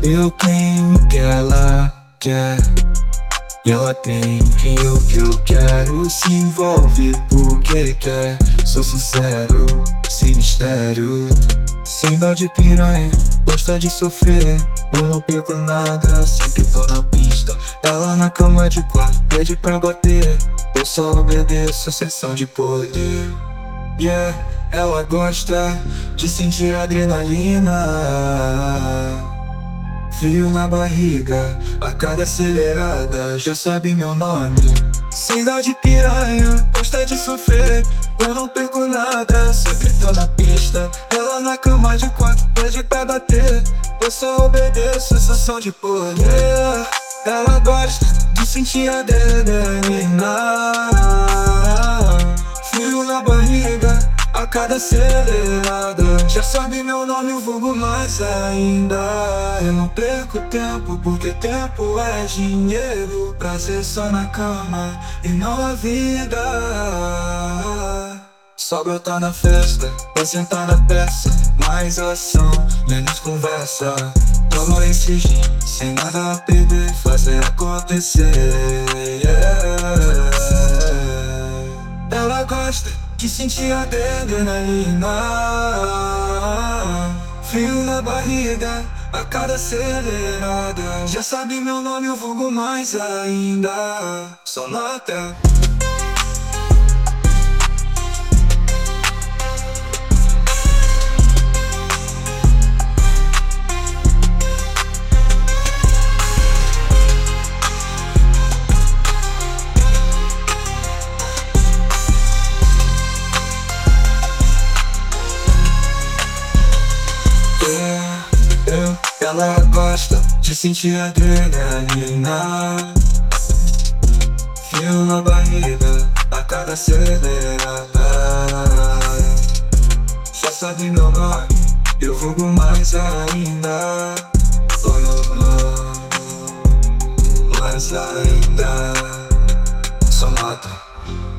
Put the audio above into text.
Eu tenho o que ela quer, e ela tem o que eu quero. Se envolve porque quer. Sou sincero, sem mistério. Sem dó de piranha, gosta de sofrer. Eu não perco nada, sempre tô na pista. Ela na cama de quatro, pede pra bater. Eu só obedeço a sessão de poder. Yeah, ela gosta de sentir adrenalina. Frio na barriga, a cada acelerada, já sabe meu nome. Sem dó de piranha, gosta de sofrer. Eu não perco nada, sempre tô na pista. Ela na cama de quatro, pede pra bater. Eu só obedeço a sensação de poder. Ela gosta de sentir a adrenalina. Frio na barriga, a cada acelerada, já sabe meu nome, eu vulgo mais ainda. Eu não perco tempo, porque tempo é dinheiro. Prazer só na cama e não a vida. Só brotar na festa, pra sentar na peça. Mais ação, menos conversa. Toma esse gin, sem nada a perder, fazer acontecer. Ela gosta de sentir a adrenalina. Frio na barriga, a cada acelerada, já sabe meu nome, eu vulgo mais ainda. Só nota. Ela gosta de sentir adrenalina. Frio na barriga, a cada acelerada, já sabe meu nome, eu vulgo mais ainda. Mais ainda. Só nota.